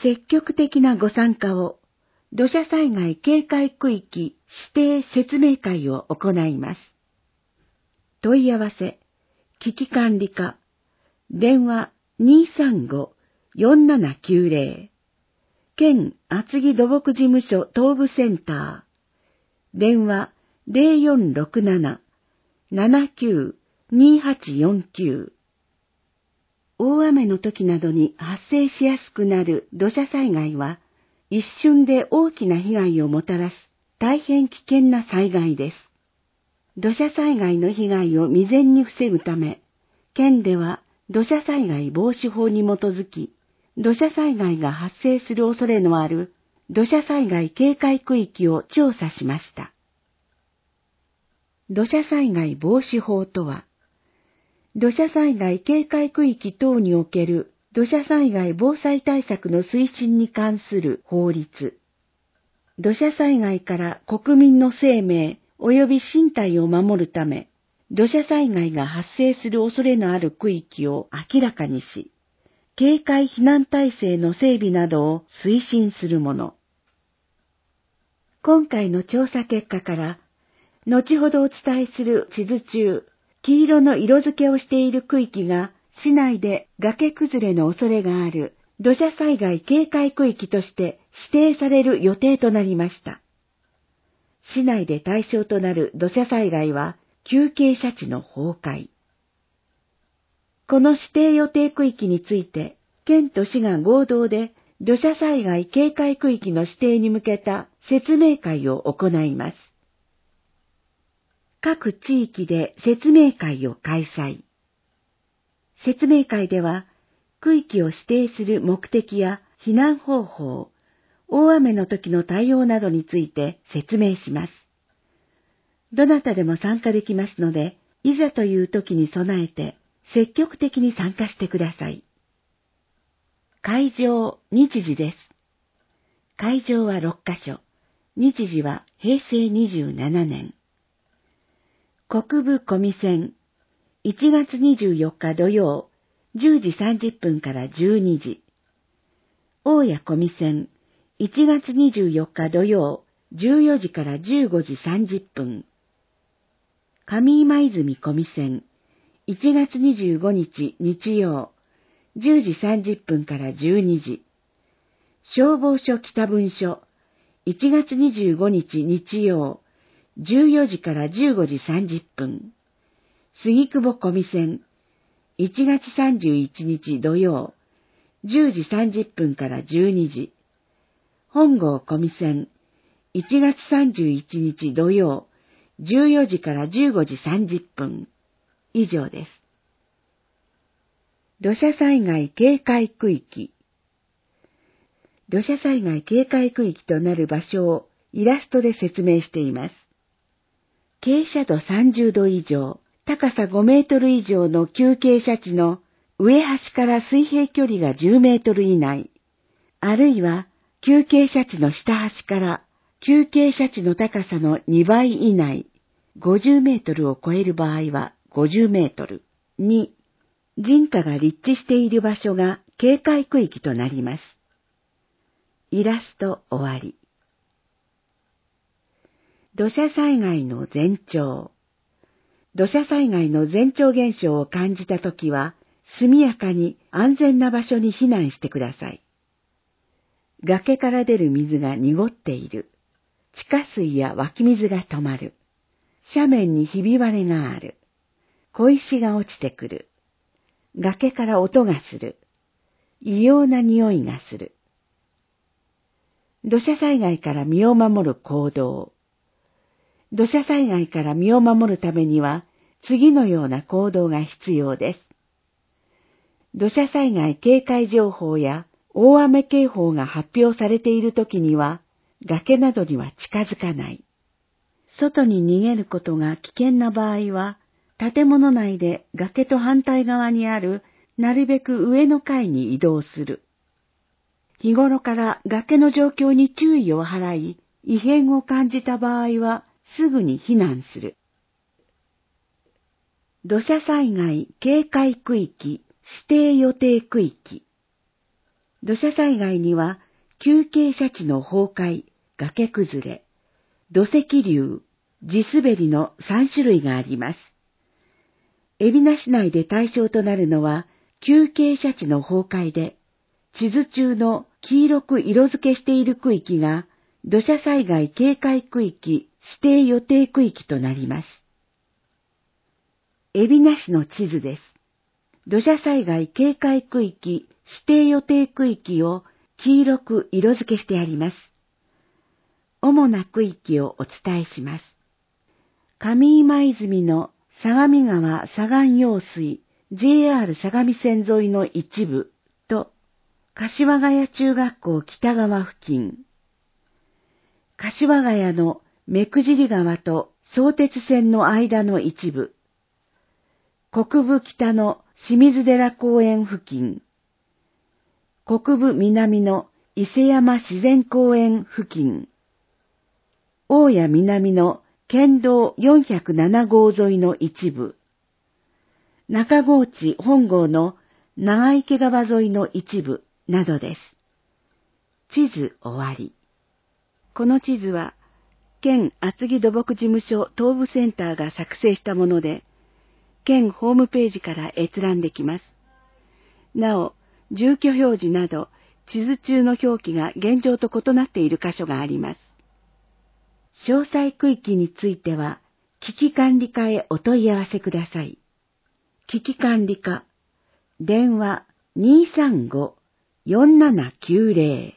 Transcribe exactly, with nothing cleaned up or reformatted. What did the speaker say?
積極的なご参加を土砂災害警戒区域指定説明会を行います。問い合わせ、危機管理課、電話 にーさんごーよんななきゅうぜろ、県厚木土木事務所東部センター、電話 ゼロよんろくななーななきゅうにはちよんきゅう。大雨の時などに発生しやすくなる土砂災害は、一瞬で大きな被害をもたらす大変危険な災害です。土砂災害の被害を未然に防ぐため、県では土砂災害防止法に基づき、土砂災害が発生する恐れのある土砂災害警戒区域を調査しました。土砂災害防止法とは、土砂災害警戒区域等における土砂災害防災対策の推進に関する法律。土砂災害から国民の生命及び身体を守るため、土砂災害が発生する恐れのある区域を明らかにし、警戒避難体制の整備などを推進するもの。今回の調査結果から、後ほどお伝えする地図中、黄色の色付けをしている区域が市内で崖崩れの恐れがある土砂災害警戒区域として指定される予定となりました。市内で対象となる土砂災害は急傾斜地の崩壊。この指定予定区域について、県と市が合同で土砂災害警戒区域の指定に向けた説明会を行います。各地域で説明会を開催。説明会では、区域を指定する目的や避難方法、大雨の時の対応などについて説明します。どなたでも参加できますので、いざという時に備えて積極的に参加してください。会場、日時です。会場はろっかしょ、日時はへいせいにじゅうななねん。国分小見線、いちがつにじゅうよっか土曜、じゅうじさんじゅっぷんからじゅうにじ。大谷小見線、いちがつにじゅうよっか土曜、じゅうよじからじゅうごじさんじゅっぷん。上今泉小見線、いちがつにじゅうごにち日曜、じゅうじさんじゅっぷんからじゅうにじ。消防署北分署、いちがつにじゅうごにち日曜、じゅうよじからじゅうごじさんじゅっぷん。杉久保小見線、いちがつさんじゅういちにち土曜、じゅうじさんじゅっぷんからじゅうにじ。本郷小見線、いちがつさんじゅういちにち土曜、じゅうよじからじゅうごじさんじゅっぷん。以上です。土砂災害警戒区域。土砂災害警戒区域となる場所をイラストで説明しています。傾斜度さんじゅうど以上、高さごメートル以上の急傾斜地の上端から水平距離がじゅうメートル以内、あるいは急傾斜地の下端から急傾斜地の高さのにばい以内、ごじゅうメートルを超える場合はごじゅうメートル。に、人家が立地している場所が警戒区域となります。イラスト終わり。土砂災害の前兆。土砂災害の前兆現象を感じたときは、速やかに安全な場所に避難してください。崖から出る水が濁っている。地下水や湧き水が止まる。斜面にひび割れがある。小石が落ちてくる。崖から音がする。異様な匂いがする。土砂災害から身を守る行動。土砂災害から身を守るためには、次のような行動が必要です。土砂災害警戒情報や大雨警報が発表されているときには、崖などには近づかない。外に逃げることが危険な場合は、建物内で崖と反対側にあるなるべく上の階に移動する。日頃から崖の状況に注意を払い、異変を感じた場合はすぐに避難する。土砂災害警戒区域指定予定区域。 土砂災害には、急傾斜地の崩壊、崖崩れ、土石流、地滑りのさん種類があります。海老名市内で対象となるのは、急傾斜地の崩壊で、地図中の黄色く色付けしている区域が、土砂災害警戒区域指定予定区域となります。海老名市の地図です。土砂災害警戒区域指定予定区域を黄色く色付けしてあります。主な区域をお伝えします。上今泉の相模川左岸用水 ジェイアール 相模線沿いの一部と、柏ヶ谷中学校北側付近、柏ヶ谷の目久尻川と相鉄線の間の一部、国分北の清水寺公園付近、国分南の伊勢山自然公園付近、大谷南の県道よんひゃくなな号沿いの一部、中河内本郷の長池川沿いの一部などです。地図終わり。この地図は、県厚木土木事務所東部センターが作成したもので、県ホームページから閲覧できます。なお、住居表示など、地図中の表記が現状と異なっている箇所があります。詳細区域については、危機管理課へお問い合わせください。危機管理課、電話 にーさんご よんななきゅうぜろ